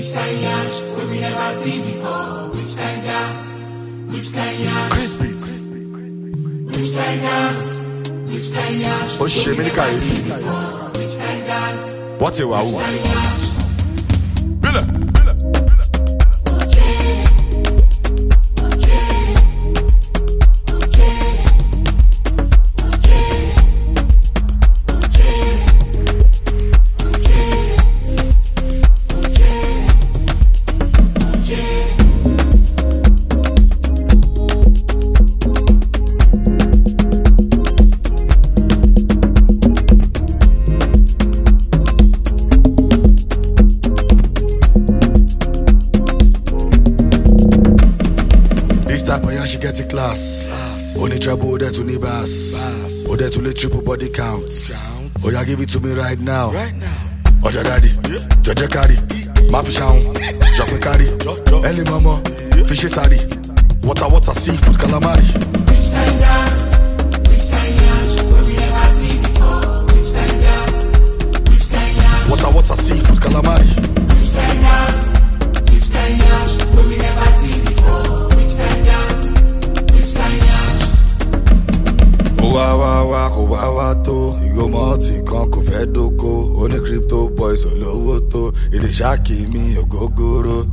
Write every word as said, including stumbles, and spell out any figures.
Which kind yash we we never see before? Which kind dance? Which kind yash? Chris Beats. Which kind dance? Which kind yash? Oh shit, me the Which kind dance? What's it wow? Which kind yash? Billa. She get a class. Only trouble there to bass. Oh, there to the triple body count. Oh, yeah, give it to me right now. Right now. Oh, your daddy, Georgia carry, my fish on, drop me carry, Ellie mama, fishy sari, water water seafood calamari. Which kind dance? Which kind yash? Where we never see before. Which kind dance? Which kind yash? Water water seafood calamari. Which kind dance? Which kind yash? Where we never see before. Which kind dance? Which kind yash? Oh wa wa wa, oh wa wa to, Igo multi con ko fedoko, only crypto boys olowo to, it is shaki me ogogoro.